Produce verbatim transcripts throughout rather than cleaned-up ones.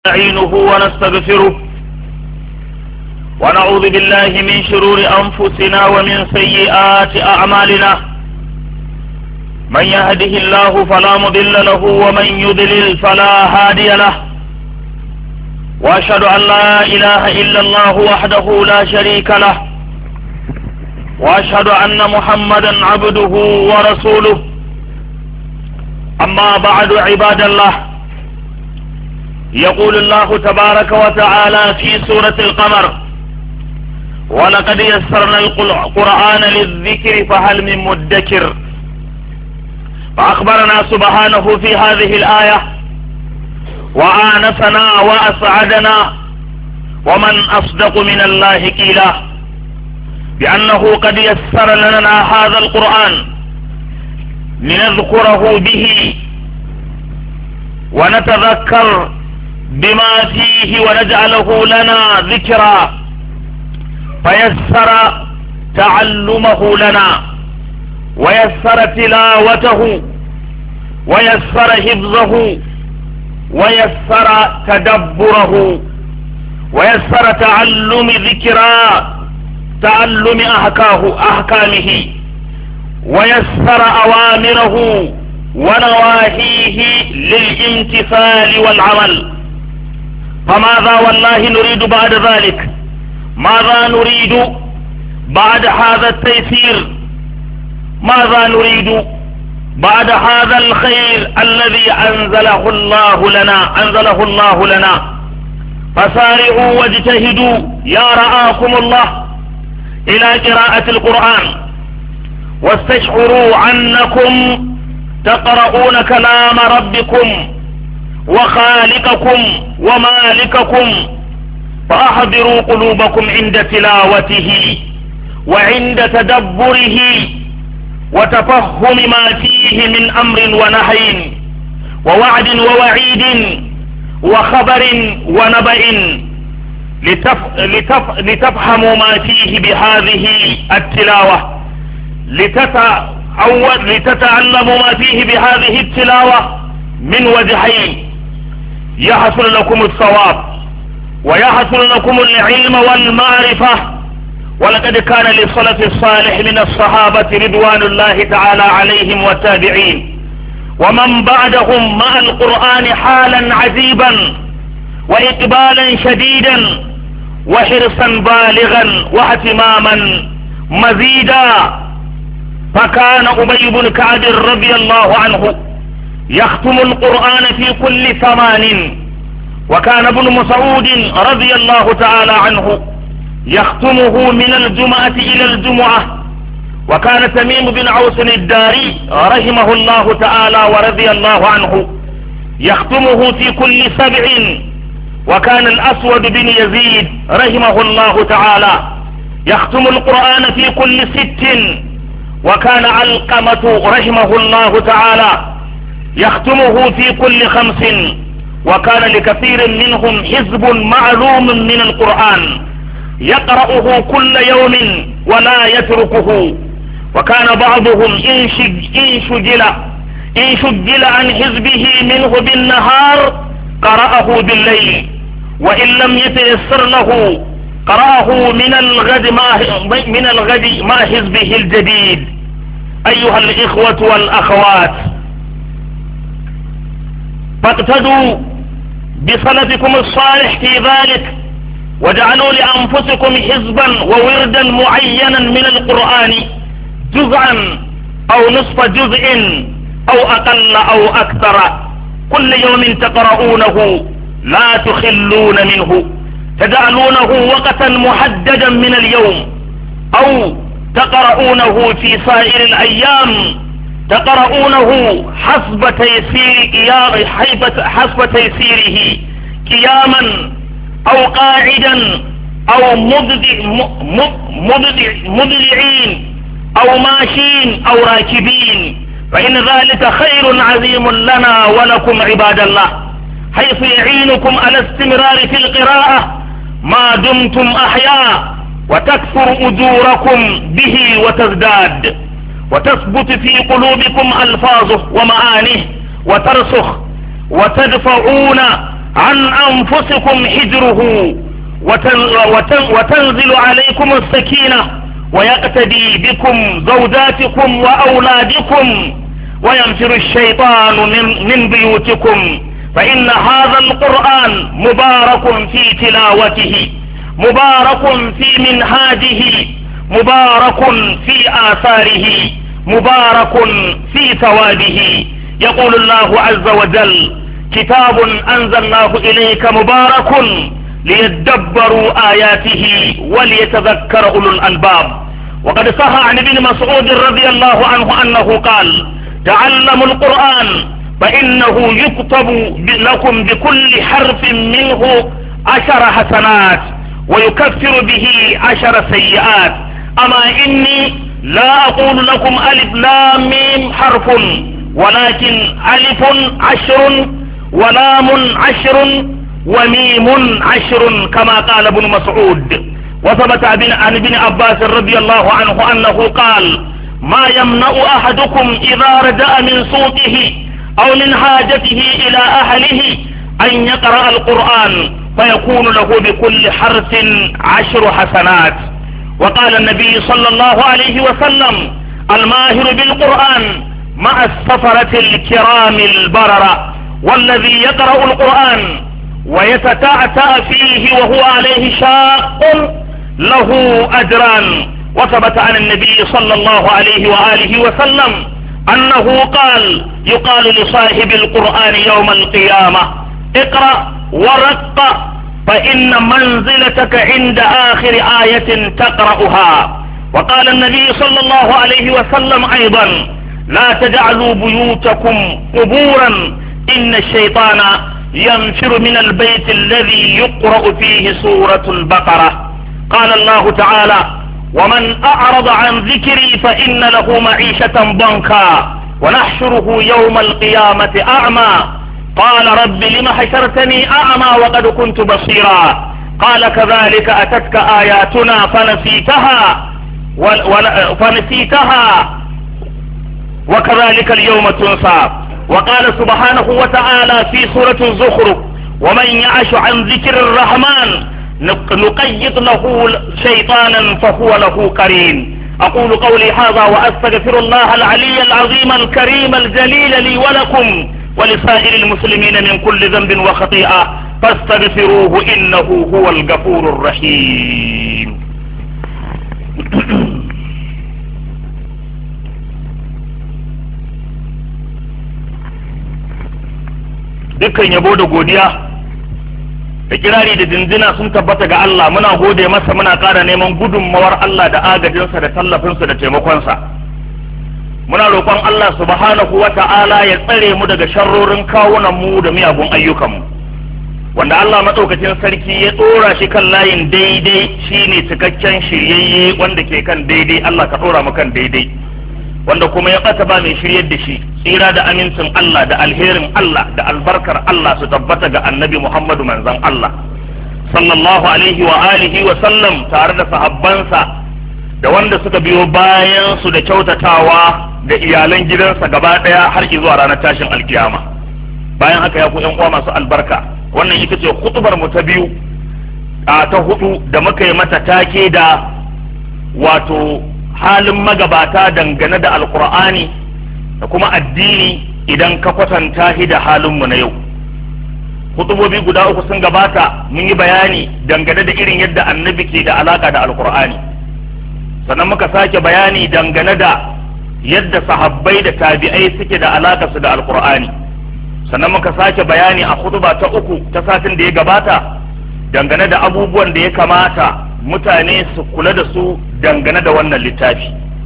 نستعينه ونستغفره ونعوذ بالله من شرور أنفسنا ومن سيئات أعمالنا. من يهده الله فلا مضل له ومن يضلل فلا هادي له. وأشهد أن لا إله إلا الله وحده لا شريك له، وأشهد أن محمدا عبده ورسوله. أما بعد عباد الله، يقول الله تبارك وتعالى في سورة القمر: ولقد يسرنا القرآن للذكر فهل من مدكر. فأخبرنا سبحانه في هذه الآية وآنسنا وأسعدنا ومن أصدق من الله قيلا بأنه قد يسر لنا هذا القرآن لنذكره به ونتذكر بما فيه ونجعله لنا ذكرا، فيسر تعلمه لنا ويسر تلاوته ويسر حفظه ويسر تدبره ويسر تعلم ذكرى تعلم أحكاه أحكامه ويسر أوامره ونواهيه للامتثال والعمل. فماذا والله نريد بعد ذلك؟ ماذا نريد بعد هذا التيسير؟ ماذا نريد بعد هذا الخير الذي أنزله الله لنا أنزله الله لنا؟ فسارعوا واجتهدوا يا رعاكم الله إلى قراءة القرآن، واستشعروا عنكم تقرؤون كلام ربكم وخالقكم ومالككم، فأحضروا قلوبكم عند تلاوته وعند تدبره وتفهم ما فيه من أمر ونهي ووعد ووعيد وخبر ونبأ، لتف... لتف... لتفهموا ما فيه بهذه التلاوة، لتتعود... لتتعلموا ما فيه بهذه التلاوة من وجهين: يحصل لكم الثواب ويحصل لكم العلم والمعرفة. ولقد كان للسلف الصالح من الصحابة رضوان الله تعالى عليهم والتابعين ومن بعدهم مع القرآن حالا عجيبا وإقبالا شديدا وحرصا بالغا واهتماما مزيدا. فكان أبي بن كعب رضي الله عنه يختم القرآن في كل ثمان، وكان ابن مسعود رضي الله تعالى عنه يختمه من الجمعة إلى الجمعة، وكان تميم بن عوس الداري رحمه الله تعالى ورضي الله عنه يختمه في كل سبع، وكان الأسود بن يزيد رحمه الله تعالى يختم القرآن في كل ست، وكان علقمة رحمه الله تعالى يختمه في كل خمس، وكان لكثير منهم حزب معلوم من القرآن يقرأه كل يوم ولا يتركه. وكان بعضهم إن شجل إن شجل عن حزبه منه بالنهار قرأه بالليل، وإن لم يتيسر له قرأه من الغد مع من الغد مع حزبه الجديد. أيها الإخوة والأخوات، فاقتدوا بسلفكم الصالح في ذلك، وجعلوا لأنفسكم حزبا ووردا معينا من القرآن، جزءا أو نصف جزء أو أقل أو أكثر، كل يوم تقرؤونه لا تخلون منه، تجعلونه وقتا محددا من اليوم، أو تقرؤونه في سائر الأيام، تقرؤونه حسب تيسير حسب تيسيره قياما أو قاعدا أو مضلعين أو ماشين أو راكبين، فإن ذلك خير عظيم لنا ولكم عباد الله، حيث يعينكم على استمرار في القراءة ما دمتم أحياء، وتكثر أجوركم به وتزداد، وتثبت في قلوبكم ألفاظه ومعانيه وترسخ، وتدفعون عن أنفسكم حجره وتنزل عليكم السكينة ويقتدي بكم زوجاتكم وأولادكم وينفر الشيطان من, من بيوتكم، فإن هذا القرآن مبارك في تلاوته، مبارك في منهاجه، مبارك في آثاره، مبارك في ثوابه. يقول الله عز وجل: كتاب أنزلناه إليك مبارك ليدبروا آياته وليتذكر أولو الألباب. وقد صح عن ابن مسعود رضي الله عنه أنه قال: تعلموا القرآن فإنه يكتب لكم بكل حرف منه عشر حسنات ويكفر به عشر سيئات. أما إني لا أقول لكم ألف لام ميم حرف، ولكن ألف عشر ولام عشر وميم عشر كما قال ابن مسعود. وثبت عن ابن عباس رضي الله عنه أنه قال: ما يمنع أحدكم إذا رجع من سوقه أو من حاجته إلى أهله أن يقرأ القرآن فيكون له بكل حرف عشر حسنات. وقال النبي صلى الله عليه وسلم: الماهر بالقرآن مع السفرة الكرام البررة، والذي يقرأ القرآن ويتتعتع فيه وهو عليه شاق له أجران. وثبت عن النبي صلى الله عليه وآله وسلم أنه قال: يقال لصاحب القرآن يوم القيامة: اقرأ ورق فإن منزلتك عند آخر آية تقرأها. وقال النبي صلى الله عليه وسلم أيضا: لا تجعلوا بيوتكم قبورا إن الشيطان ينفر من البيت الذي يقرأ فيه سورة البقرة. قال الله تعالى: ومن أعرض عن ذكري فإن له معيشة ضنكا ونحشره يوم القيامة أعمى قال رب لم حشرتني أعمى وقد كنت بصيرا قال كذلك أتتك آياتنا فنسيتها فنسيتها وكذلك اليوم تنسى. وقال سبحانه وتعالى في سورة الزخرف: ومن يعش عن ذكر الرحمن نقيض له شيطانا فهو له قرين. أقول قولي هذا وأستغفر الله العلي العظيم الكريم الجليل لي ولكم ولسائر المسلمين من كل ذنب وخطيئة فاستغفروه إنه هو الغفور الرحيم. dukkan yabo da godiya da kirari da dindina sun tabbata ga Allah. Muna gode masa, muna ƙara neman gudunmawar Allah da agajinsa da tallafinsa da taimakonsa. Muna roƙon Allah subhanahu wa ta'ala ya tsare mu daga sharrorin kawunan mu da miyagun ayyukanmu, wanda Allah maɗaukacin sarki ya tsora shi kan layin daidai, shine cikakken shiryayye wanda ke kan daidai. Allah ka tsora mu kan daidai, wanda kuma ya ɓata ba mai shiryar da shi. Tsira da amincin Allah da alherin Allah da albarkar Allah su tabbata ga annabi Muhammadu manzon Allah sallallahu alaihi wa alihi wa sallam, tare da sahabbansa da wanda suka biyo bayan su da kyautatawa da iyalan gidansa gaba daya har zuwa ranar tashin alkiyama. Bayan haka ya ku ƴan uwa masu albarka, wannan ita ce hutubar mu ta biyu a ta hudu da muka yi mata take da wato halin magabata dangane da alkur'ani da kuma addini idan ka kwatanta shi da halinmu na yau. Hutubobi guda uku sun gabata, mun yi bayani dangane da irin yadda annabi ke da alaka da alkur'ani, sannan muka sake bayani dangane da yadda sahabbai da tabi'ai suke da alaka su da alkur'ani, sannan muka sake bayani a hutuba ta uku ta satin da ya gabata dangane da abubuwan da ya kamata mutane su kula da su dangane da wannan littafi.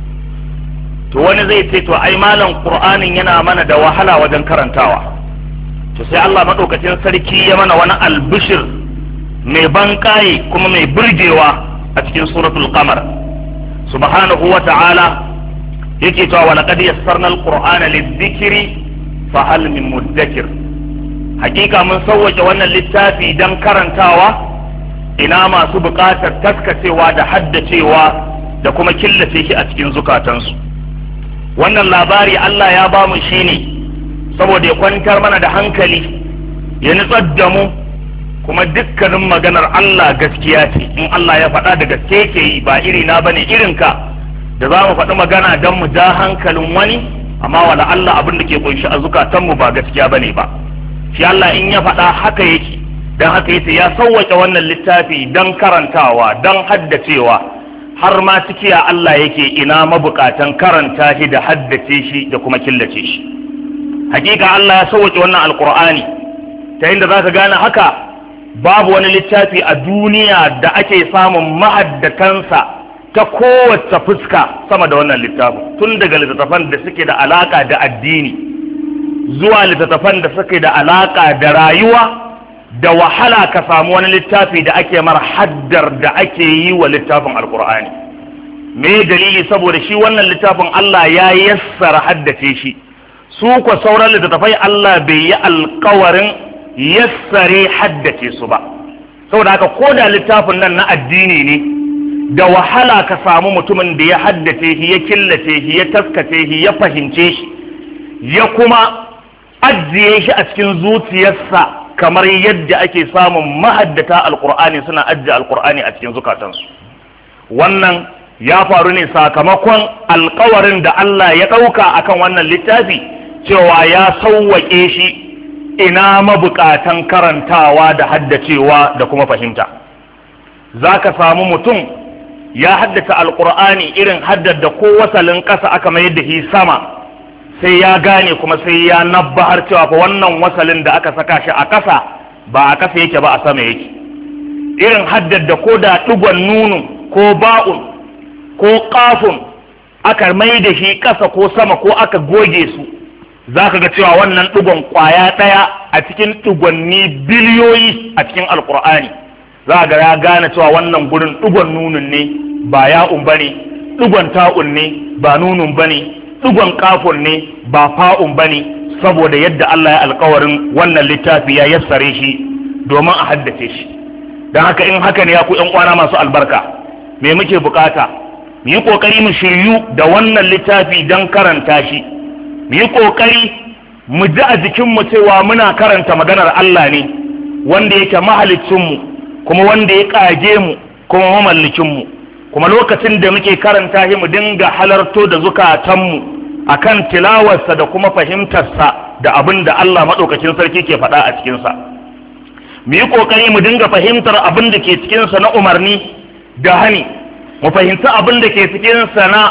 To wani zai ce to ai malam qur'anin yana mana da wahala wajen karantawa. To sai Allah madaukakin sarki ya mana wani albishir mai banƙaye kuma mai burgewa a cikin suratul qamar. Subhanahu wa ta'ala yake cewa wa laqad yassarna al-qur'ana lidh-dhikri fa hal min muddakir. Hakika mun sauwake wannan littafi dan karantawa, ina masu buƙatar taskacewa da haddacewa da kuma killace shi a cikin zukatansu. Wannan labari Allah ya ba mu shi ne saboda ya kwantar mana da hankali ya nutsar da mu, kuma dukkanin maganar Allah gaskiya ce. In Allah ya faɗa da gaske yake yi, ba iri na bane irinka da za mu faɗi magana don mu ja hankalin wani, amma wala Allah abin da ke kunshi a zukatanmu ba gaskiya bane ba. Shi Allah in ya faɗa haka yake, don haka yace ya sauwake wannan littafi don karantawa, don haddacewa, har ma cikiya Allah yake ina mabukatan karanta shi da haddace shi da kuma killace shi. Hakika Allah ya sauwake wannan alkur'ani ta inda zaka gane haka. Babu wani littafi a duniya da ake samun mahaddatansa ta kowace fuska sama da wannan littafin, tun daga littattafan da suke da alaka da addini zuwa littattafan da suke da alaka da rayuwa. Da wahala ka samu wani littafi da ake mar haddar da ake yi wa littafin alkur'ani. Me dalili? Saboda shi wannan littafin Allah ya yassara haddace shi, su ko sauran littattafai Allah bai yi alkawarin yassare haddace su ba. Saboda haka ko da littafin nan na addini ne, da wahala ka samu mutumin da ya haddace shi, ya killace shi, ya taskace shi, ya fahimce shi, ya kuma ajiye shi a cikin zuciyarsa kamar yadda ake samun mahaddata alkur'ani suna ajiye alkur'ani a cikin zukatansu. Wannan ya faru ne sakamakon alkawarin da Allah ya ɗauka akan wannan littafi, cewa ya sauwaƙe shi ina mabukatan karantawa da haddacewa da kuma fahimta. Za ka samu mutum ya haddace alkur'ani irin haddar da ko wasalin ƙasa aka mai da shi sama, sai ya gane kuma sai ya nabbahar cewa fa wannan wasalin da aka saka shi a ƙasa ba a ƙasa yake ba, a sama yake. Irin haddar da ko da ɗigon nunun ko ba'un ko ƙafun aka mai da shi ƙasa ko sama ko aka goge su, za ka ga cewa wannan ɗigon ƙwaya ɗaya a cikin ɗigonni biliyoyi a cikin alkur'ani, za ga ya gane cewa wannan gurin ɗigon nunun ne ba ya'un ba ne, ɗigon ta'un ne ba nunun ba ne, ɗigon ƙafun ne ba fa'un ba ne, saboda yadda Allah ya alkawarin wannan littafi ya yassare shi domin a haddace shi. Don haka in haka ne ya ku ƴan uwana masu albarka, me muke bukata? Mu yi ƙoƙari mu shiryu da wannan littafi don karanta shi. Mu yi ƙoƙari mu ji a jikinmu cewa muna karanta maganar Allah ne, wanda yake mahalicinmu kuma wanda ya ƙage mu kuma mamallakinmu. Kuma lokacin da muke karanta shi mu dinga halarto da zukatanmu akan tilawarsa da kuma fahimtarsa da abin da Allah maɗaukacin sarki ke faɗa a cikinsa. Mu yi ƙoƙari mu dinga fahimtar abin da ke cikinsa na umarni da hani, mu fahimci abin da ke cikinsa na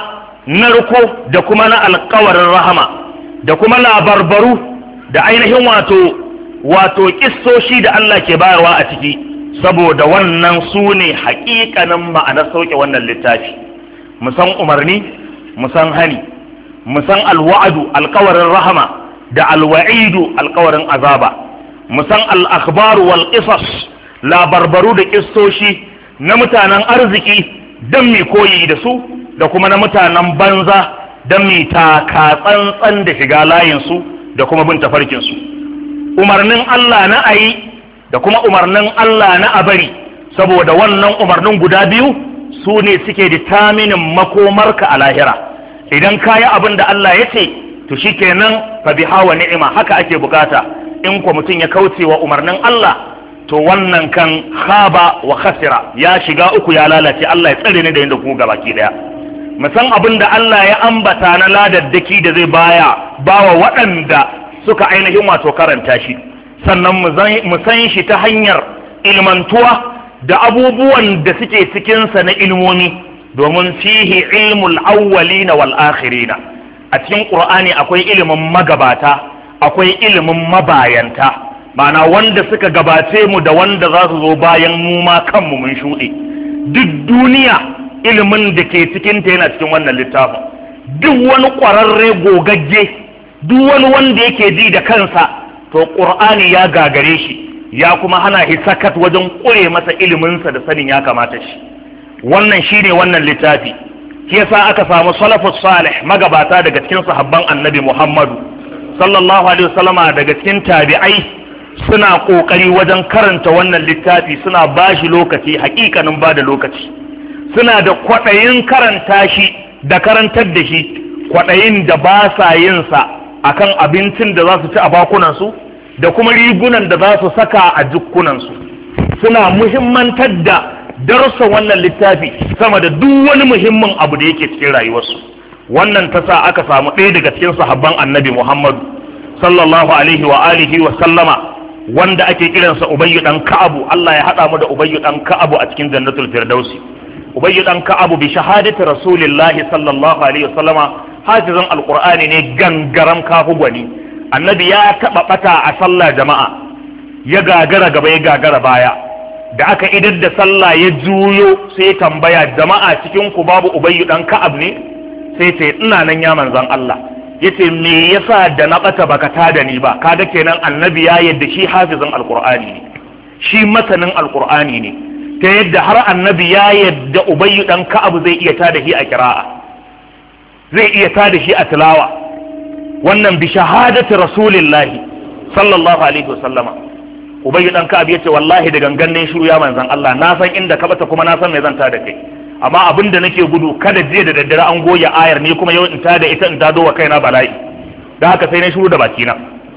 narko da kuma na alƙawarin rahama, da kuma labarbaru da ainihin wato wato kissoshi da Allah ke bayarwa a ciki, saboda wannan su ne haƙiƙanin ma'anar sauke wannan littafi. Mu san umarni, mu san hani, mu san alwa'adu alƙawarin rahama da alwa'idu alƙawarin azaba, mu san al'akhbaru wal qisas labarbaru da kissoshi na mutanen arziki don mi koyi da su, da kuma na mutanen banza don mi taka tsantsan da shiga layinsu da kuma bin tafarkinsu. Umarnin Allah na ayi da kuma umarnin Allah na abari, saboda wannan umarnin guda biyu su ne suke determinin makomarka a lahira. Idan ka yi abin da Allah ya ce, to shi kenan fa biha wa ni'ima, haka ake bukata. In ko mutum ya kauce wa umarnin Allah, to wannan kan khaba wa khasira, ya shiga uku ya lalace. Allah ya tsare ni da yanda ku gabaki daya. Mu san abin da Allah ya ambata na ladaddaki da zai baya bawa waɗanda suka ainihin wato karanta shi, sannan mu san shi ta hanyar ilmantuwa da abubuwan da suke cikinsa na ilmomi, domin fihi ilmul awwalina wal akhirina. A cikin Qur'ani akwai ilimin magabata, akwai ilimin mabayanta, ma'ana wanda suka gabace mu da wanda za su zo bayan mu ma kanmu mun shuɗe. Duk duniya ilimin da ke cikin ta yana cikin wannan littafin. Duk wani ƙwararre gogagge, duk wani wanda yake ji da kansa, to Qur'ani ya gagare shi, ya kuma hana shi sakat wajen ƙure masa iliminsa da sanin ya kamata shi. Wannan shine wannan littafi. Shi yasa aka samu salafus salih magabata daga cikin sahabban Annabi Muhammadu sallallahu alaihi wasallama, daga cikin tabi'ai, suna kokari wajen karanta wannan littafi, suna bashi lokaci, hakikanin bada lokaci. Suna da kwaɗayin karanta shi da karantar da shi, kwaɗayin da ba sa yin sa akan abincin da za su ci a bakunansu, da kuma rigunan da za su saka a jukkunansu. Suna muhimmantar da darussan wannan littafi sama da duk wani muhimmin abu da yake cikin rayuwarsu. Wannan ta sa aka samu ɗaya daga cikin sahabban annabi Muhammadu sallallahu alaihi wa alihi wa sallama, wanda ake kiransa Ubayyu dan Ka'abu. Allah ya haɗa mu da Ubayyu dan Ka'abu a cikin jannatul firdausi. Ubayyu dan Ka'abu bi shahadati rasulillahi sallallahu alaihi wa sallama hafizan alqur'ani ne gangaram kafu gwani. Annabi ya taɓa ɓata a sallah jama'a, ya gagara gaba ya gagara baya. Da aka idar da sallah ya juyo sai ya tambaya, jama'a cikin ku babu Ubayyu dan Ka'ab ne? Sai ce ina nan ya manzon Allah. Yace me yasa da na bata baka tada ni ba? Kaga kenan annabi ya yadda shi hafizan alqur'ani ne, shi masanin alqur'ani ne, ta yadda har annabi ya yadda Ubayyu dan Ka'ab zai iya tada shi a qira'a, zai iya tada shi a tilawa. Wannan bi shahadati rasulillahi sallallahu alaihi wasallama. Ubayyu dan Ka'ab yace wallahi da gangan ne shiru ya manzon Allah, na san inda ka bata kuma na san me zan tada kai, amma abin da nake gudu kada jiya da daddare an goge ayar ne kuma yau in tada ita in tado wa kaina bala'i. Da haka sai na shiru da bakina,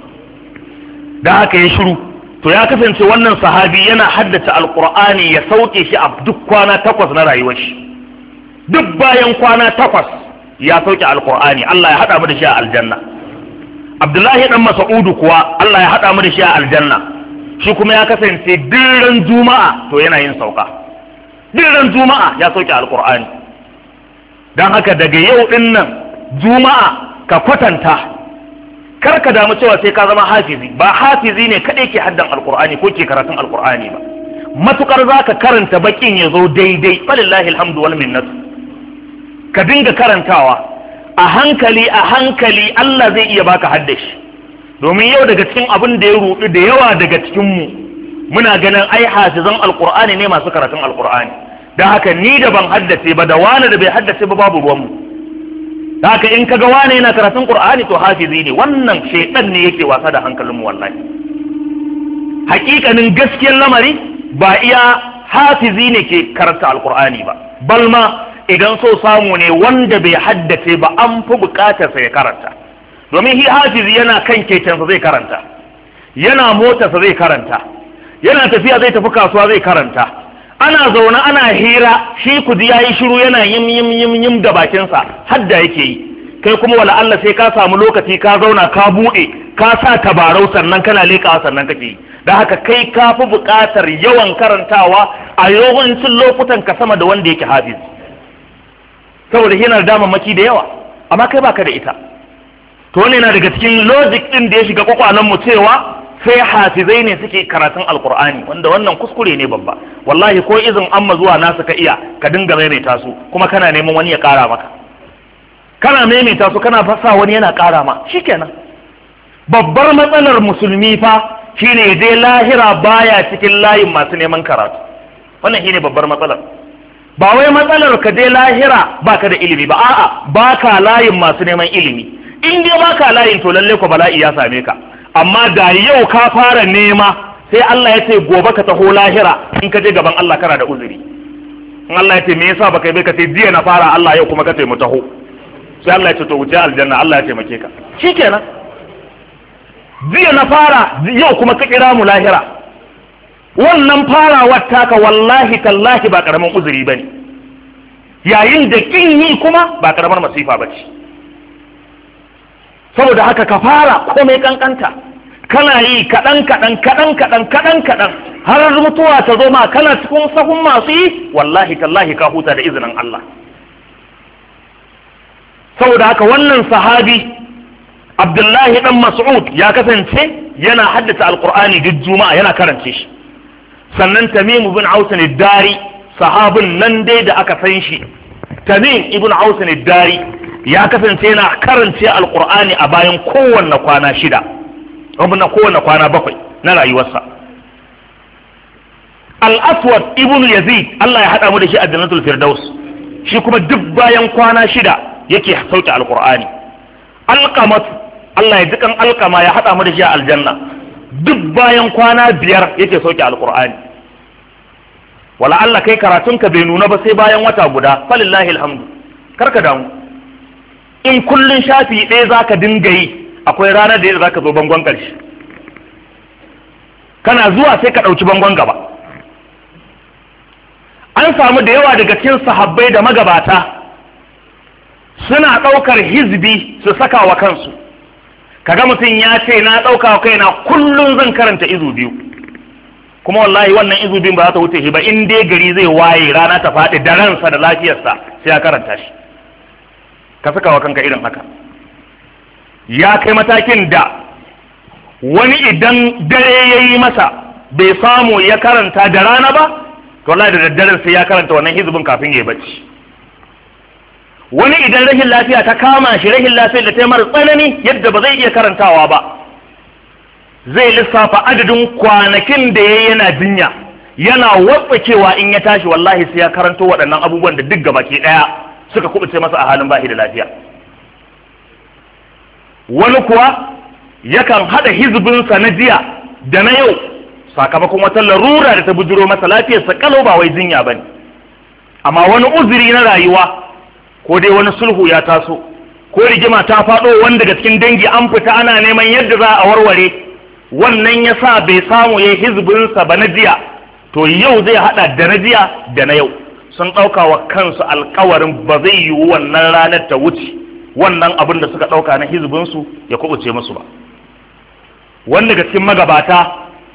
da haka ya shiru. To ya kasance wannan sahabi yana haddace alqur'ani ya sauke shi a duk kwana takwas na rayuwar shi. Duk bayan kwana takwas ya sauke alqur'ani. Allah ya hada mu da shi a aljanna. Abdullahi dan Mas'udu kuwa Allah ya hada mu da shi a aljanna. Shi kuma ya kasance duk juma'a to yana yin sauka. Duk juma'a ya sauke alqur'ani. Dan haka daga yau din nan juma'a ka kwatanta, kar ka damu cewa sai ka zama hafizi. Ba hafizi ne kadai ke haddan alqur'ani ko ke karatun alqur'ani ba, matukar zaka karanta bakin ya zo daidai, falillahi alhamdu wal minnat. Ka dinga karantawa a hankali a hankali, Allah zai iya baka haddashi. Domin yau daga cikin abin da ya rudu da yawa daga cikin mu, muna ganin ai hafizan alqur'ani ne masu karatun alqur'ani. Dan haka ni da ban haddace ba da wani da bai haddace ba babu ruwan mu. Dan haka in kaga wani yana karatun qur'ani to hafizi ne. Wannan shedan ne yake wasa da hankalin mu wallahi. Hakikanin gaskiyar lamari ba iya hafizi ne ke karanta alqur'ani ba, balma idan so samu ne wanda bai haddace ba an fi bukatar sa ya karanta. Domin shi hafizi yana kan kekensa zai karanta, yana motarsa zai karanta, yana tafiya zai tafi kasuwa zai karanta, ana zaune ana hira shi kudi yayi shiru yana yim yim yim yim da bakinsa hadda yake yi. Kai kuma wala Allah sai ka samu lokaci ka zauna ka bude ka sa tabarau sannan kana lekawa sannan kake yi. Dan haka kai ka fi buƙatar yawan karantawa a yawancin lokutan ka sama da wanda yake hafiz, saboda yana da damammaki da yawa amma kai baka da ita. To wannan yana daga cikin logic din da ya shiga kwakwalen mu cewa sai hafizai ne suke karatun alqur'ani, wanda wannan kuskure ne babba. Wallahi ko izin amma zuwa nasu ka iya ka dinga maimaita su, kuma kana neman wani ya ƙara maka, kana maimaita su kana fasa wani yana ƙara ma, shikenan. Babbar matsalar musulmi fa shine dai lahira baya cikin layin masu neman karatu. Wannan shine babbar matsalar. Ba wai matsalar ka dai lahira baka da ilimi ba, a'a baka layin masu neman ilimi. In dai baka layin to lalle ko bala'i ya same ka. Amma da yau ka fara nema sai Allah ya ce gobe ka taho lahira, in ka je gaban Allah kana da uzuri. In Allah ya ce me yasa baka yi bai ka ce jiya na fara Allah yau kuma ka ce mu taho, sai Allah ya ce to wuce aljanna, Allah ya taimake ka, shikenan. Jiya na fara yau kuma ka kira mu lahira. Wannan farawar taka wallahi tallahi ba karamin uzuri bane, yayin da kin yi kuma ba karamar masifa bace. Saboda haka ka fara komai kankanta, kana yi kaɗan kaɗan kaɗan kaɗan kaɗan kaɗan har mutuwa ta zo ma kana cikin sahun masu yi, wallahi tallahi ka huta da izinin Allah. Saboda haka wannan sahabi Abdullahi dan Mas'ud ya kasance yana haddace alqur'ani duk juma'a yana karance shi. Sannan Tamim ibn Aus ad-Dari, sahabin nan dai da aka san shi, Tamim ibn Aus ad-Dari ya kasance yana karance alqur'ani a bayan kowanne kwana shida, na kowanne kwana bakwai na rayuwarsa. Al-Aswad ibn Yazid, Allah ya hada mu da shi a Jannatul Firdaus, shi kuma duk bayan kwana shida yake sauke alqur'ani. Alqamat, Allah ya dukan alqama ya hada mu da shi a aljanna, duk bayan kwana biyar yake sauke alqur'ani. Wala Allah kai karatunka bai nuna ba sai bayan wata guda, falillahi alhamdu, karka damu. In kullun shafi ɗaya zaka dinga yi, akwai ranar da za ka zo bangon ƙarshe. kana zuwa sai ka ɗauki bangon gaba. An samu da yawa daga cikin sahabbai da magabata suna ɗaukar hizbi su saka wa kansu, kaga mutum ya ce na ɗauka wa kaina kullum zan karanta izu biyu, kuma wallahi wannan izu biyun ba za ta wuce shi ba, in dai gari zai waye rana ta faɗi da ransa da lafiyarsa sai ya karanta shi. Ka saka wa kanka irin haka. Ya kai matakin da wani idan dare ya yi masa bai samu ya karanta da rana ba, to wallahi da daddaren sai ya karanta wannan hizbin kafin ya yi bacci. Wani idan rashin lafiya ta kama shi, rashin lafiyar da ta yi mara tsanani yadda ba zai iya karantawa ba, zai lissafa adadin kwanakin da ya yana jinya, yana watsakewa in ya tashi wallahi sai ya karanto waɗannan abubuwan da duk gabaki ɗaya suka kubuce masa a halin bashi da lafiya. Wani kuwa yakan haɗa hizbinsa na jiya da na yau sakamakon wata larura da ta bujuro masa lafiyarsa kalau ba wai jinya bane, amma wani uzuri na rayuwa, ko dai wani sulhu ya taso, ko rigima ta faɗo wanda daga cikin dangi an fita ana neman yadda za a warware, wannan ya sa bai samu ya hizbinsa ba na jiya, to yau zai haɗa da na jiya da na yau. Sun ɗauka wa kansu alkawarin ba zai yiwu wannan ranar ta wuce wannan abin da suka ɗauka na hizbinsu ya kubuce musu ba. Wanda daga cikin magabata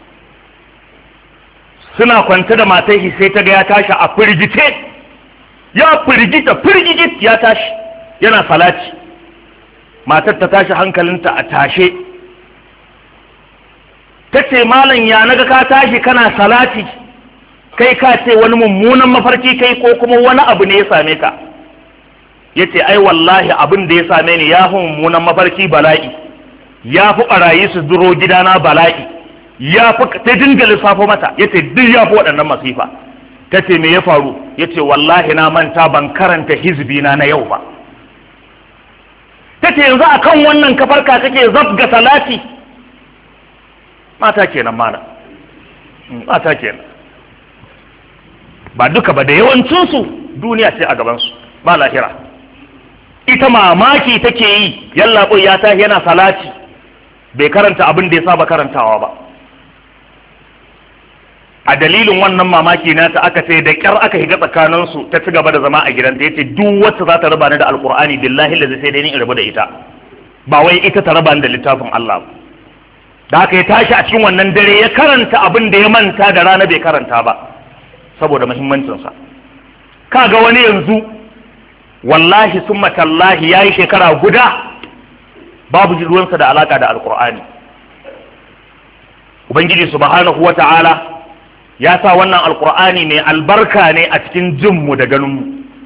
suna kwance da matai sai ta ga ya tashi a firgice, ya firgita firgigit ya tashi yana salati. Matar ta tashi hankalinta a tashe, ta ce malam ya naga ka tashi kana salati, kai ka ce wani mummunan mafarki kai ko kuma wani abu ne ya same ka. Ya ce ai wallahi abin da ya same ni ya fi mummunan mafarki bala'i, ya fi ɓarayi su duro gidana bala'i, ya fi ta dinga lissafo mata, ya ce duk ya fi waɗannan masifa. Ta ce me ya faru? Ya ce wallahi na manta ban karanta hizbina na yau ba. Ta ce yanzu akan wannan kafarka kake zabga salati? Mata kenan mana, mata kenan. Ba duka ba, da yawancinsu duniya ce a gabansu ba lahira. Ita mamaki take yi, yallaɓo ya tashi yana salati bai karanta abin da ya saba karantawa ba. A dalilin wannan mamaki nata aka ce da kyar aka higa tsakaninsu ta ci gaba da zama a gidanta. Ya ce duk wacce za ta raba ni da alkur'ani billahi da sai dai ni in rabu da ita, ba wai ita ta raba ni da littafin Allah. Da haka ya tashi a cikin wannan dare ya karanta abin da ya manta da rana bai karanta ba saboda muhimmancinsa. Kaga wani yanzu wallahi summa tallahi yayi shekara guda babu ruwansa da alaka da alkur'ani. Ubangiji subhanahu wata'ala ya sa wannan alkur'ani mai albarka ne a cikin jinmu da ganinmu.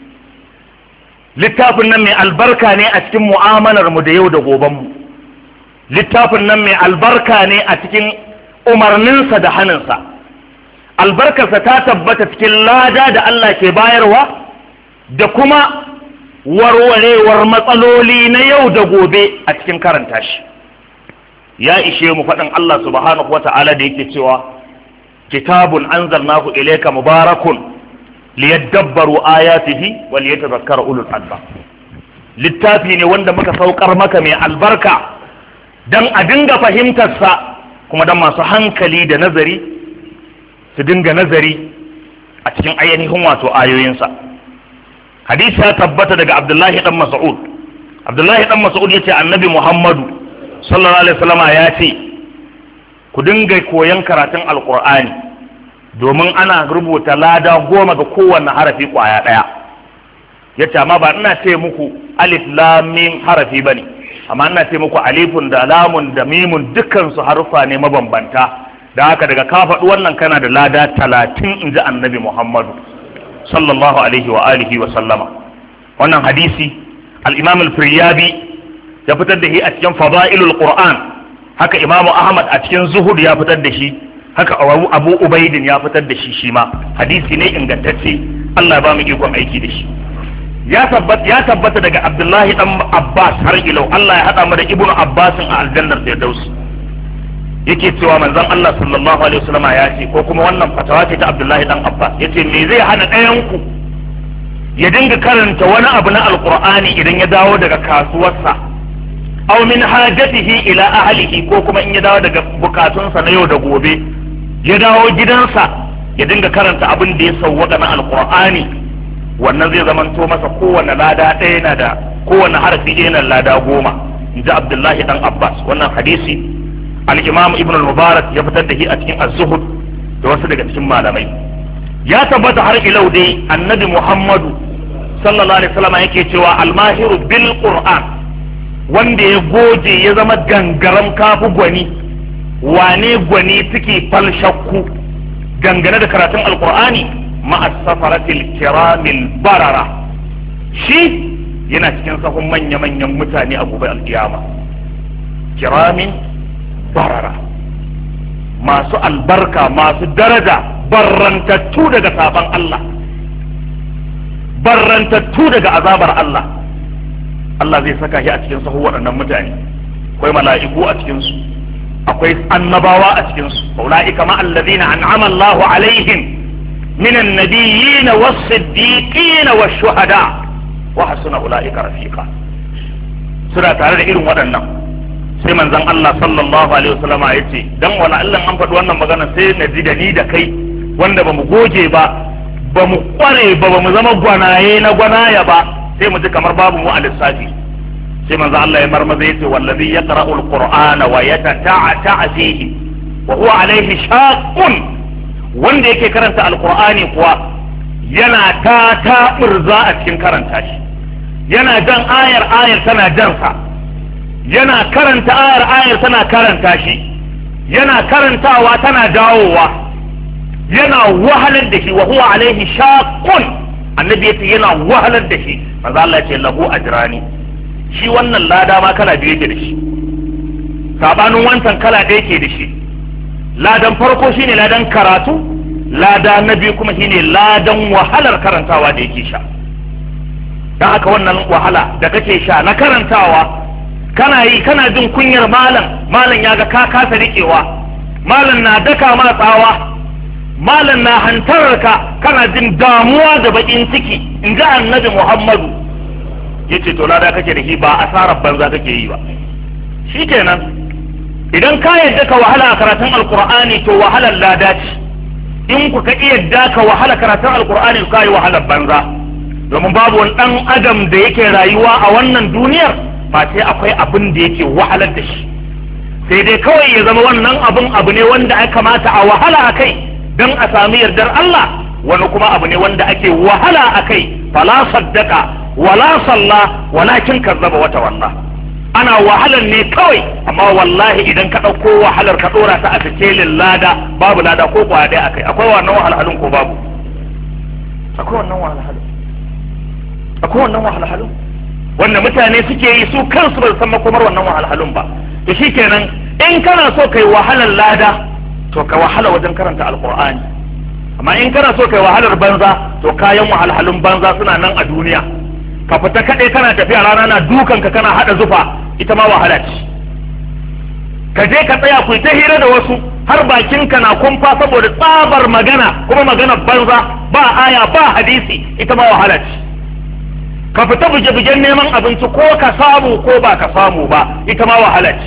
Littafin nan mai albarka ne a cikin mu'amalarmu da yau da gobenmu. Littafin nan mai albarka ne a cikin umarninsa da haninsa. Albarkarsa ta tabbata cikin lada da Allah ke bayarwa da kuma warwarewar matsaloli na yau da gobe a cikin karanta shi. Ya ishe mu faɗin Allah subhanahu wata'ala da yake cewa kitabun anzalnahu ilayka mubarakun liyadabbaru ayatihi wa liyatadhakkara ulul albab. Littafi ne wanda muka saukar maka mai albarka dan a dinga fahimtarsa kuma dan masu hankali da nazari su dinga nazari a cikin ainihin wato ayoyinsa. Hadisi ya tabbata daga Abdullahi dan Mas'ud. Abdullahi dan Mas'ud yace Annabi Muhammadu sallallahu alaihi wasallama ya ce ku dinga koyon karatun alqur'ani domin ana rubuta lada goma ga kowanne harafi kwaya daya. Yace amma ba ina ce muku alif lam mim harafi bane, amma ina ce muku alifun da lamun da mimun dukkan su harufa ne mabambanta. Da haka daga ka faɗi wannan kana da lada talatin inji Annabi Muhammadu sallallahu alaihi wa alihi wa sallama. Wannan hadisi al-Imam al-Firyabi ya fitar da shi a cikin Fadailul Qur'an, haka Imam Ahmad a cikin Zuhud ya fitar da shi, haka Abu Ubaidin ya fitar da shi shi ma. Hadisi ne ingantacce, Allah ya ba mu ikon aiki da shi. Ya tabbata ya tabbata daga Abdullahi dan Abbas har ilau, Allah ya hada mu da Ibnu Abbas a aljannar Firdaus. Yake cewa manzon Allah sallallahu alaihi wasallama ya ce, ko kuma wannan fatawa ce ta Abdullahi dan Abbas, yace me zai hana ɗayan ku ya dinga karanta wani abu na alqur'ani idan ya dawo daga kasuwarsa, aw min hajatihi ila ahlihi, ko kuma in ya dawo daga bukatunsa na yau da gobe, ya dawo gidansa ya dinga karanta abin da ya sauwaka na alqur'ani, wannan zai zamanto masa kowanne lada ɗaya na da kowanne harfi ɗaya na lada goma, inji Abdullahi dan Abbas. Wannan hadisi al-Imam Ibn al-Mubarak ya fitar da shi a cikin Az-Zuhud da wasu daga cikin malamai. Ya tabbata har ilau dai annabi Muhammadu sallallahu alaihi wasallam yake cewa al-mahiru bil Qur'an, wanda ya goje ya zama gangaram kafu gwani, wane gwani suke falshakku dangane da karatun alqur'ani ma'a safaratil kiramil barara, shi yana cikin sahun manya-manyan mutane a gobe alkiyama. Kiramin barara, masu albarka, masu daraja, barrantattu daga saban Allah, barrantattu daga azabar Allah. Allah zai saka shi a cikin sahu waɗannan mutane. Akwai mala'iku a cikinsu, akwai annabawa a cikinsu. Ulaika ma allazina an'ama Allahu alaihim minan nabiyyin was-siddiqin wash-shuhada wa hasuna ulaika rafiqa. Suna tare da irin waɗannan. Sai manzon Allah sallallahu alaihi wasallama yace, dan wala Allah an faɗi wannan magana sai na ji da ni da kai wanda bamu goge ba, bamu kware ba, bamu zama gwanaye na gwanaya ba, sai mu ji kamar babu mu a lissafi. Sai manzon Allah ya marmaza yace, wallazi yaqra'ul qur'ana wa yatata'ata fihi wa huwa alaihi shaqqun, wanda yake karanta alqur'ani kuwa yana ta ta'urza a cikin karanta shi, yana jan ayar ayar tana jansa, yana karanta ayar ayar tana karanta shi, yana karantawa tana dawowa, yana wahalar da shi, wa huwa alaihi shaqqun, annabi yace yana wahalar da shi. manzo Allah ya ce lahu ajrani, shi wannan lada ma kala biyu yake da shi, sabanin wancan kala ɗaya yake da shi. Ladan farko shine ladan karatu, lada na biyu kuma shine ladan wahalar karantawa da yake sha. Dan haka wannan wahala da kake sha na karantawa, kana yi kana jin kunyar malam, malam ya ga ka kasa riƙewa, malam na daka ma tsawa, malam na hantarar ka, kana jin damuwa da bakin ciki, in ji annabi Muhammadu. Yace to lada kake da shi, ba asarar banza kake yi ba. Shikenan idan ka yadda ka wahala a karatun alqur'ani to wahalar lada ce, in ku ka yadda ka wahala karatun alqur'ani ka yi wahalar banza, domin babu wani dan adam da yake rayuwa a wannan duniyar ba sai akwai abin da yake wahalar da shi, sai dai kawai ya zama wannan abin abu ne wanda ya kamata a wahala a kai don a sami yardar Allah, wani kuma abu ne wanda ake wahala a kai. Fala saddaka wala salla walakin kazzaba wa tawalla. Ana wahalar ne kawai, amma wallahi idan ka ɗauko wahalar ka ɗora ta a cikin lada, babu lada ko kwaya ɗaya akai. Akwai wannan wahalhalun ko babu? Akwai wannan wahalhalun. Akwai wannan wahalhalun. Wanda mutane suke yi su kansu ba san makomar wannan wahalhalun ba. To shikenan in kana so kai wahalar lada, to ka wahala wajen karanta alqur'ani. Amma in kana so kai wahalar banza, to kayan wahalhalun banza suna nan a duniya. Ka fita kaɗai kana tafiya, rana na dukan ka kana haɗa zufa, ita ma wahala ce. Ka je ka tsaya ku ta hira da wasu har bakin ka na kumfa saboda tsabar magana, kuma magana banza, ba aya ba hadisi, ita ma wahala ce. Ka fita buge-bugen neman abinci, ko ka samu ko ba ka samu ba, ita ma wahala ce.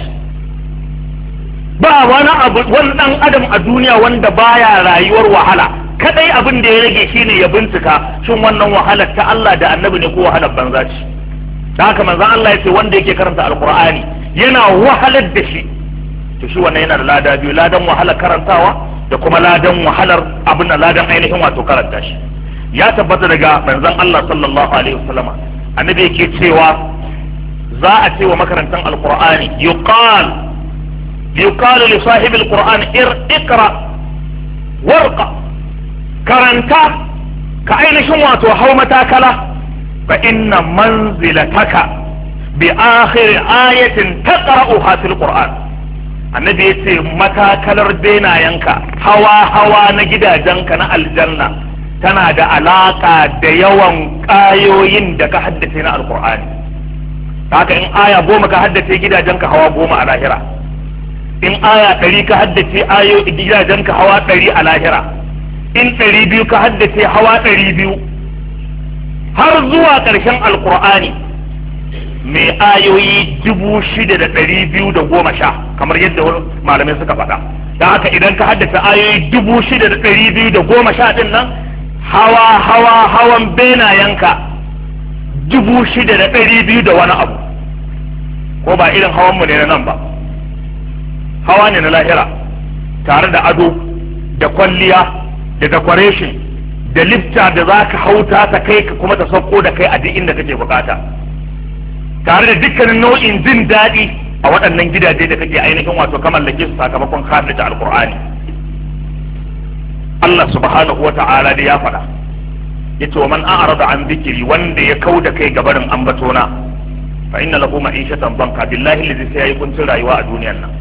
Ba wani abu wani ɗan adam a duniya wanda baya rayuwar wahala, kadai abin da ya rage shine ya bincika shin wannan wahalar ta Allah da annabi ne ko wahalar banza ce. Da haka manzon Allah ya ce wanda yake karanta alqur'ani yana wahalar da shi, to shi wannan yana da lada biyu, ladan wahalar karantawa da kuma ladan wahalar abin da ladan ainihin wato karanta shi. Ya tabbata daga manzon Allah sallallahu alaihi wasallama, annabi yake cewa za a ce wa makarantan alqur'ani yuqal yuqalu li sahibil qur'an ir iqra warqa, karanta ka ainihin wato hau matakala, fa inna manzilataka bi akhir ayatin taqra'uha fil qur'an. Annabi yace matakalar benayenka, hawa hawa na gidajenka na aljanna tana da alaka da yawan kayoyin da ka haddace na alqur'ani. Haka in aya goma ka haddace, gidajenka hawa goma a lahira. In aya ɗari ka haddace, ayo gidajenka hawa ɗari a lahira. In ɗari biyu ka haddace, hawa ɗari biyu, har zuwa ƙarshen alƙur'ani mai ayoyi dubu shida da ɗari biyu da goma sha, kamar yadda malamai suka faɗa. da haka idan ka haddace ayoyi dubu shida da ɗari biyu da goma sha ɗin nan hawa hawa hawan benayenka dubu shida da ɗari biyu da wani abu, ko ba irin hawanmu ne na nan ba, hawa ne na lahira tare da ado da kwalliya da decoration da lifta da za ka hauta ta kai ka kuma ta sauko da kai a duk inda kake bukata, tare da dukkanin nau'in jin daɗi a waɗannan gidaje da kake ainihin wato ka mallake su sakamakon haddace alqur'ani. Allah subhanahu wa ta'ala da ya faɗa yace wa man a'rada an dhikri, wanda ya kauda kai gabarin ambatona fa inna lahu ma'ishatan banka, billahi allazi sai yayi kuncin rayuwa a duniyar nan.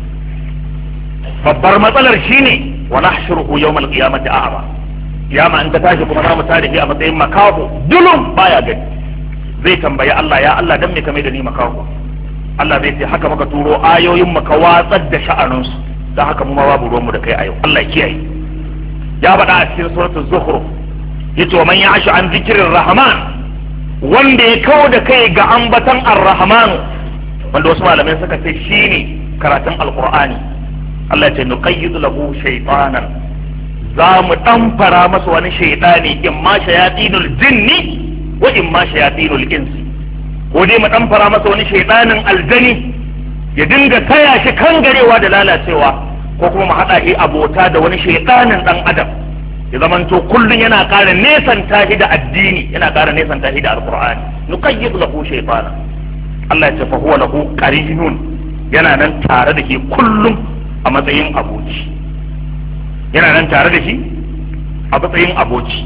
Babbar matsalar shine wa nahshuruhu yawmal qiyamati a'ma, kiyama in ta tashi kuma za mu tare shi a matsayin makaho dulum baya gani. Zai tambayi Allah, ya Allah dan me ka mai da ni makaho? Allah zai ce haka muka turo ayoyin mu ka watsar da sha'anunsu, dan haka mu ma babu ruwan mu da kai a yau. Allah ya kiyaye. Ya faɗa a cikin suratul zukhruf yace wa man ya'shu an dhikrir rahman, wanda ya kawo da kai ga ambatan ar-rahman, wanda wasu malamai suka ce shine karatun alqur'ani. Allah ya ce nuqayyidu lahu shaytanan, za mu ɗamfara masa wani shaidani, in ma shayatinul jinni wa in ma shayatinul insi, ko dai mu ɗamfara masa wani shaidanin aljani ya dinga taya shi kangarewa da lalacewa, ko kuma mu haɗa shi abota da wani shaidanin ɗan adam ya zamanto kullum yana ƙara nesanta shi da addini, yana ƙara nesanta shi da alqur'ani. nuqayyidu lahu shaytanan, Allah ya ce fa huwa lahu qarinun, yana nan tare da shi kullum a matsayin aboci, yana nan tare da shi a matsayin aboci.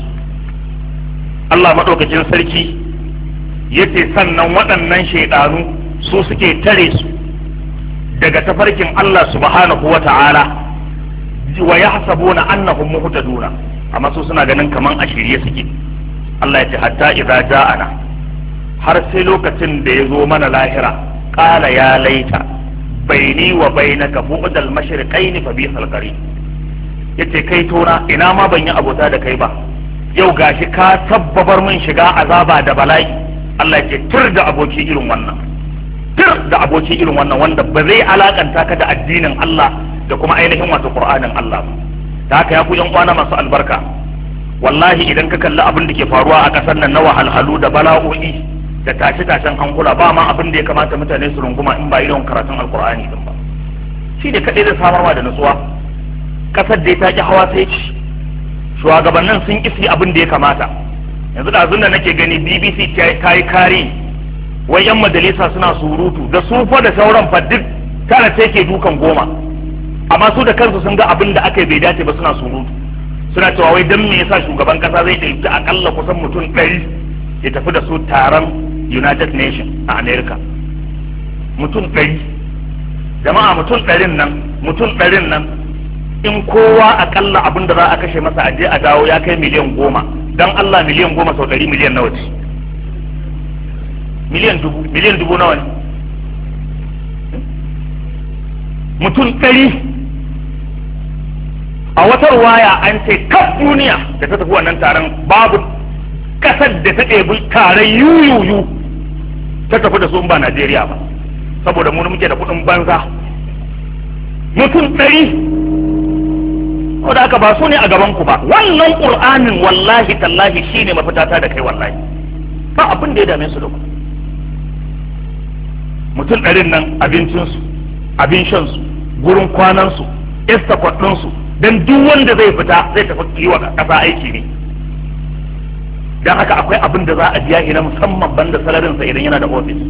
Allah maɗaukacin sarki yace sannan waɗannan shaidanu su suke tare su daga tafarkin Allah subhanahu wa ta'ala, wa yahsabuna annahum muhtaduna, amma su suna ganin kaman a shirye suke. Allah yace hatta idza ja'ana, har sai lokacin da ya zo mana lahira, qala ya laita baini wa bainaka bu'dal mashriqaini fa bisal qarin, yace kai tona ina ma ban yi abota da kai ba, yau gashi ka tabbabar min shiga azaba da bala'i. Allah yace tur da aboki irin wannan, tur da aboki irin wannan wanda ba zai alakanta ka da addinin Allah da kuma ainihin wato Qur'anin Allah. Da haka ya ku yan kwana masu albarka, wallahi idan ka kalli abin da ke faruwa a ƙasar nan na wahalhalu da bala'o'i da tashe-tashen hankula, ba ma abin da ya kamata mutane su runguma in ba irin karatun alkur'ani din ba. Shi da kaɗai zai samarwa da nutsuwa. Kasar da ta ki hawa sai ci, shugabannin sun isi abin da ya kamata. Yanzu da zunda nake gani B B C ta yi kare wai yan majalisa suna surutu da su fa da sauran fa duk tara ce ke dukan goma, amma su da kansu sun ga abin da aka yi bai dace ba suna surutu, suna cewa wai dan me yasa shugaban kasa zai ɗauki akalla kusan mutum ɗari ya tafi da su taron United Nations a America. Mutum ɗari, jama'a mutum ɗarin nan mutum ɗarin nan in kowa akalla abin da za a kashe masa aje a dawo ya kai miliyan goma, dan Allah miliyan goma sau ɗari miliyan nawa ce? Miliyan dubu, miliyan dubu nawa ne? Mutum ɗari. A wata ruwaya an ce kaf duniya da ta tafi wannan taron babu kasar da ta ɗebi taron yuyuyu ta tafi da su ba Najeriya ba, saboda mu muke da kuɗin banza. Mutum ɗari. ko da aka ba su ne a gaban ku ba. Wannan Qur'anin wallahi tallahi shine mafitata da kai, wallahi ba abin da ya dame su da ku. Mutum ɗarin nan abincinsu, abin shansu, gurin kwanansu, estakot ɗinsu, don duk wanda zai fita zai tafi yi wa ƙasa aiki ne. Don haka akwai abin da za a biya shi na musamman banda salarinsa idan yana da ofis.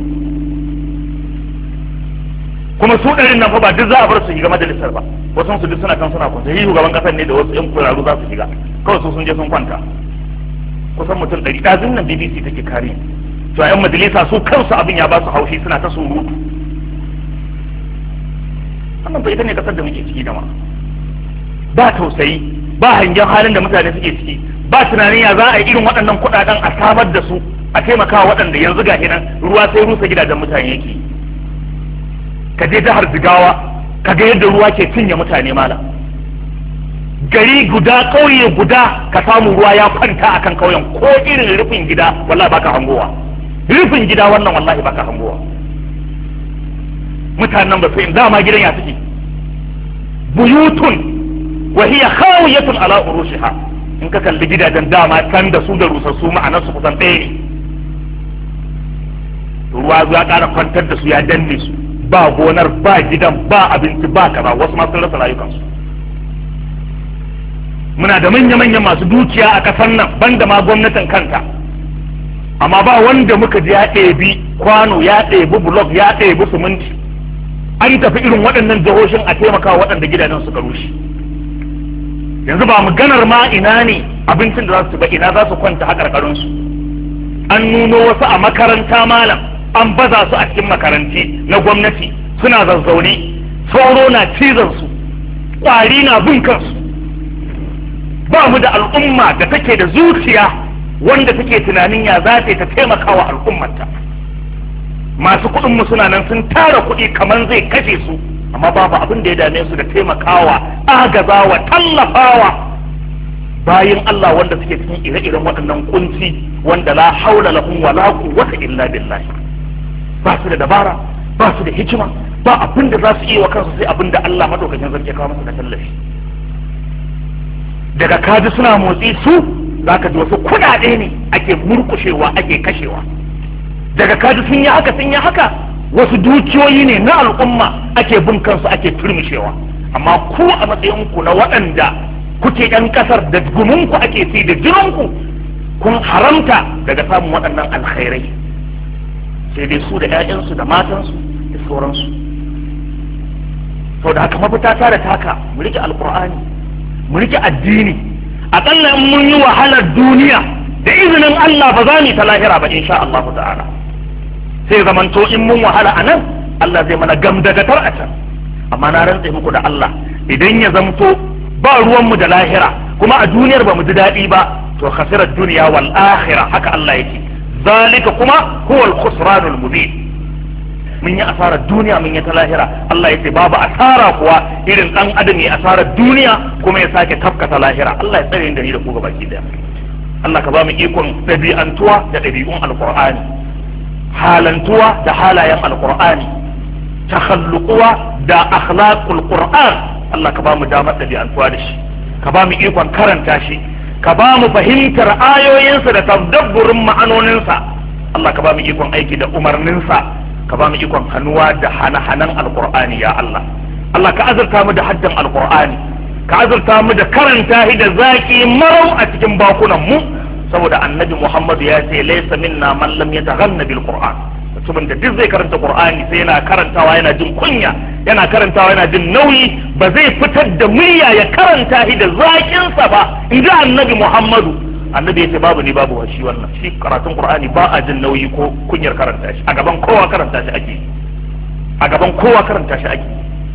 Kuma su ɗarin nan fa ba duk za a bar su shiga majalisar ba, wasu su duk suna kan suna kwanta, shi shugaban ƙasar ne da wasu ƴan kuraru za su shiga, kawai su sun je sun kwanta. Kusan mutum ɗari, ɗazin nan B B C take kare. To ƴan majalisa su kansu abin ya ba su haushi, suna ta surutu. Wannan fa ita ne ƙasar da muke ciki da ma. Ba tausayi, ba hangen halin da mutane suke ciki, ba tunanin ya za a yi irin waɗannan kuɗaɗen a samar da su a taimakawa waɗanda yanzu ga nan ruwa sai rusa gidajen mutane yake. Ka je jihar Jigawa ka ga yadda ruwa ke cinye mutane mala. Gari guda, ƙauye guda ka samu ruwa ya kwanta akan ƙauyen, ko irin rufin gida wallahi baka hangowa. Rufin gida wannan wallahi baka hangowa. Mutanen ba su yin dama gidan ya suke. Buyutun wa hiya khawiyatun ala urushiha. In ka kalli gidajen dama kan da su da rusassu ma'anar su kusan ɗaya ne. Ruwa ya ƙara kwantar da su ya danne su, ba gonar, ba gidan, ba abinci, ba kaza, wasu ma sun rasa rayukansu. Muna da manya-manyan masu dukiya a ƙasar nan banda ma gwamnatin kanta, amma ba wanda muka ji ya ɗebi kwano, ya ɗebi bulok, ya ɗebi siminti an tafi irin waɗannan jihohin a taimaka waɗanda gidajen suka rushe. Yanzu ba maganar ma ina ne abincin da za su ci ba, ina za su kwanta haƙarƙarinsu. An nuno wasu a makaranta malam, an baza su a cikin makaranti na gwamnati suna zazzaune, sauro na cizon su, ƙwari na bin kansu. Ba mu da al'umma da take da zuciya wanda take tunanin ya za ta taimaka wa al'ummarta. Masu kuɗin mu suna nan sun tara kuɗi kamar zai kashe su, amma babu abin da ya dame su da taimakawa, agazawa, tallafawa bayin Allah wanda suke cikin ire-iren waɗannan kunci wanda la haula lahum wala quwwata illa billah. Ba su da dabara, ba su da hikima, ba abin da za su iya wa kansu sai abin da Allah madaukakin sarki ya kawo musu da tallafi. Daga kaji suna motsi su zaka ji wasu kuɗaɗe ne ake murkushewa, ake kashewa. Daga kaji sun yi haka sun yi haka wasu dukiyoyi ne na al'umma ake bin kansu, ake turmishewa. Amma ku a matsayinku na waɗanda kuke ƴan ƙasar da guminku ake ci da jininku, kun haramta daga samun waɗannan alkhairai, sai dai su da ƴaƴansu da matansu da sauransu. Sau da haka mafita ta da taka mu rike alkur'ani, mu rike addini. Aƙalla in mun yi wahalar duniya da izinin Allah ba za mu ta lahira ba insha Allah ta'ala. Sai zamanto in mun wahala a nan Allah zai mana gamdagatar a can. Amma na rantse muku da Allah, idan ya zamto ba ruwanmu da lahira kuma a duniyar ba mu ji daɗi ba, to khasirar duniya wal akhirah, haka Allah yake. Zalika kuma huwa al-khusranul mubin. Mun yi asarar duniya mun yi ta lahira. Allah yace babu asara kuwa irin dan adam ya asarar duniya kuma ya sake tafkata lahira. Allah ya tsare da ni da ku gabaki daya. Allah ka ba mu ikon ɗabi'antuwa da ɗabi'un alqur'ani, halantuwa da halayen alqur'ani, takhalluquwa da akhlaqul qur'an. Allah ka ba mu damar ɗabi'antuwa da shi, ka ba mu ikon karanta shi, ka ba mu fahimtar ayoyinsa da tadabburin ma'anoninsa. Allah ka ba mu ikon aiki da umarninsa, ka ba mu ikon hannuwa da hana-hanan alqur'ani ya Allah. Allah ka azurta mu da haddan alqur'ani, ka azurta mu da karanta shi da zaki marau a cikin bakunan mu, saboda annabi Muhammad ya ce laysa minna man lam yataghanna bil qur'an. Mutumin da duk zai karanta qur'ani sai yana karantawa yana jin kunya, yana karantawa yana jin nauyi, ba zai fitar da murya ya karanta shi da zakin sa ba, inda annabi Muhammadu. Annabi yace babu ni babu shi wannan, shi karatun qur'ani ba a jin nauyi ko kunyar karanta shi, a gaban kowa karanta shi ake, a gaban kowa karanta shi ake.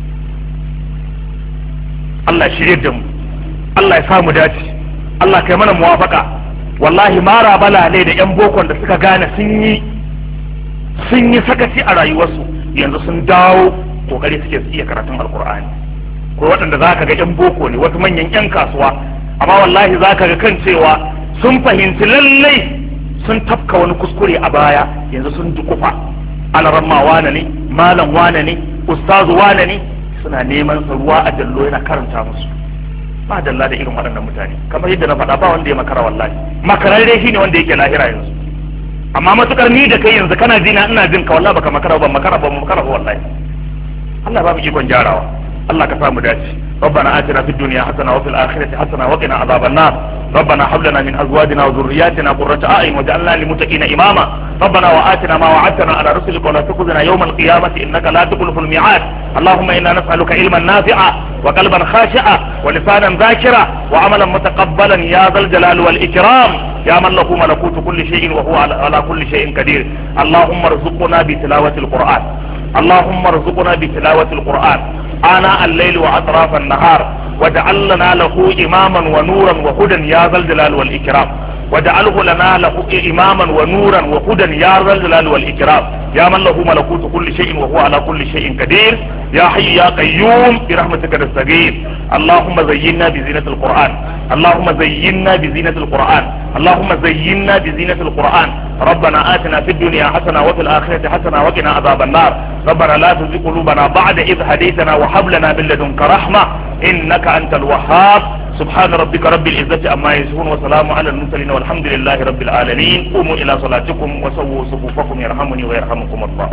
Allah shirye da mu, Allah ya samu dace, Allah kai mana muwafaka. Wallahi mara bala ne da yan bokon da suka gane sun yi sun yi sakaci a rayuwarsu, yanzu sun dawo kokari suke su iya karatun alkur'ani. Ko waɗanda za ka ga yan boko ne, wasu manyan yan kasuwa, amma wallahi za ka ga kan cewa sun fahimci lallai sun tafka wani kuskure a baya, yanzu sun dukufa. Alaramma wane ne, malam wane ne, ustazu wane ne, suna neman sa ruwa a jallo yana karanta musu. Ba dalla da irin waɗannan mutane, kamar yadda na faɗa ba wanda ya makara wallahi. Makararre shi ne wanda yake lahira yanzu. Amma matukar ni da kai yanzu kana jina ina jin ka, wallahi baka makara ba, makara ba makara ba wallahi. Allah ba mu ikon jarawa, Allah ka samu dace. ربنا آتنا في الدنيا حسنة وفي الآخرة حسنة وقنا عذاب النار. ربنا هب لنا من أزواجنا وذرياتنا قرة أعين واجعلنا للمتقين إماما. ربنا وآتنا ما وعدتنا على رسلك ولا تخزنا يوم القيامة إنك لا تخلف الميعاد. اللهم إنا نسألك علما نافعا وقلبا خاشعا ولسانا ذاكرا وعملا متقبلا يا ذا الجلال والإكرام، يا من له ملكوت كل شيء وهو على كل شيء قدير. اللهم ارزقنا بتلاوة القرآن، اللهم ارزقنا بتلاوة القرآن آناء الليل وأطراف النهار، واجعل لنا له إماما ونورا وهدى يا ذا الجلال والإكرام. واجعله لنا له إماما ونورا وهدى يا ذا الجلال والإكرام يا من له ملكوت كل شيء وهو على كل شيء قدير يا حي يا قيوم برحمتك نستغيث اللهم زينا بزينة القرآن اللهم زينا بزينة القرآن اللهم زينا بزينة القرآن ربنا آتنا في الدنيا حسنة وفي الآخرة حسنة وقنا عذاب النار ربنا لا تزغ قلوبنا بعد إذ هديتنا وهب لنا من لدنك رحمة إنك أنت الوهاب سبحان ربك رب العزة عما يصفون وسلام على المرسلين والحمد لله رب العالمين قوموا إلى صلاتكم وسووا صفوفكم يرحمني ويرحمكم الله.